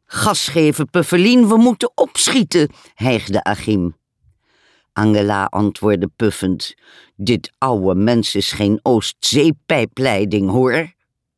Gas geven, Puffelien, we moeten opschieten, hijgde Achim. Angela antwoordde puffend: dit oude mens is geen Oostzeepijpleiding, hoor.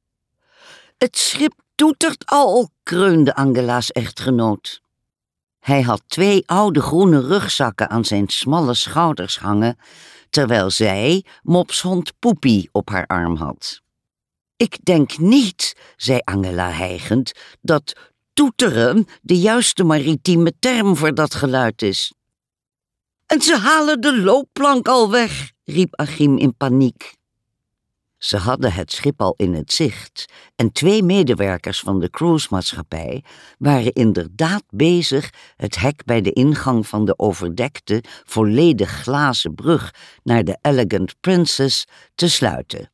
Het schip toetert al, kreunde Angela's echtgenoot. Hij had 2 oude groene rugzakken aan zijn smalle schouders hangen, terwijl zij mopshond Poepie op haar arm had. Ik denk niet, zei Angela hijgend, dat toeteren de juiste maritieme term voor dat geluid is. En ze halen de loopplank al weg, riep Achim in paniek. Ze hadden het schip al in het zicht en 2 medewerkers van de cruisemaatschappij waren inderdaad bezig het hek bij de ingang van de overdekte, volledig glazen brug naar de Elegant Princess te sluiten.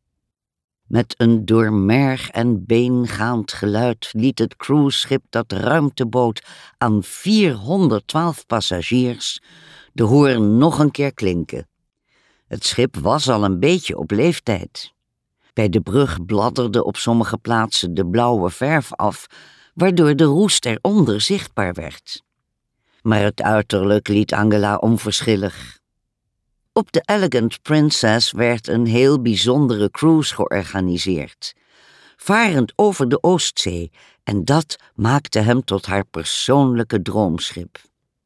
Met een door merg en been gaand geluid liet het cruiseschip dat ruimte bood aan 412 passagiers de hoorn nog een keer klinken. Het schip was al een beetje op leeftijd. Bij de brug bladderde op sommige plaatsen de blauwe verf af, waardoor de roest eronder zichtbaar werd. Maar het uiterlijk liet Angela onverschillig. Op de Elegant Princess werd een heel bijzondere cruise georganiseerd, varend over de Oostzee, en dat maakte hem tot haar persoonlijke droomschip.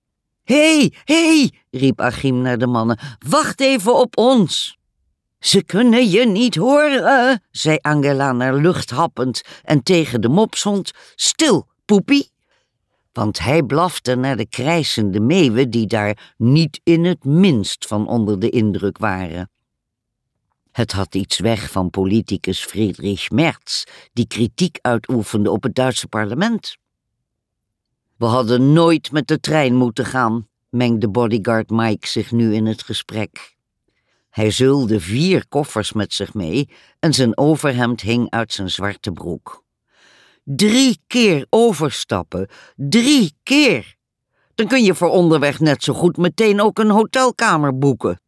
Hé, riep Achim naar de mannen, wacht even op ons. Ze kunnen je niet horen, zei Angela naar lucht happend en tegen de mopshond: stil, Poepie. Want hij blafte naar de krijsende meeuwen die daar niet in het minst van onder de indruk waren. Het had iets weg van politicus Friedrich Merz, die kritiek uitoefende op het Duitse parlement. We hadden nooit met de trein moeten gaan, mengde bodyguard Mike zich nu in het gesprek. Hij zeulde 4 koffers met zich mee en zijn overhemd hing uit zijn zwarte broek. 3 keer overstappen, 3 keer! Dan kun je voor onderweg net zo goed meteen ook een hotelkamer boeken.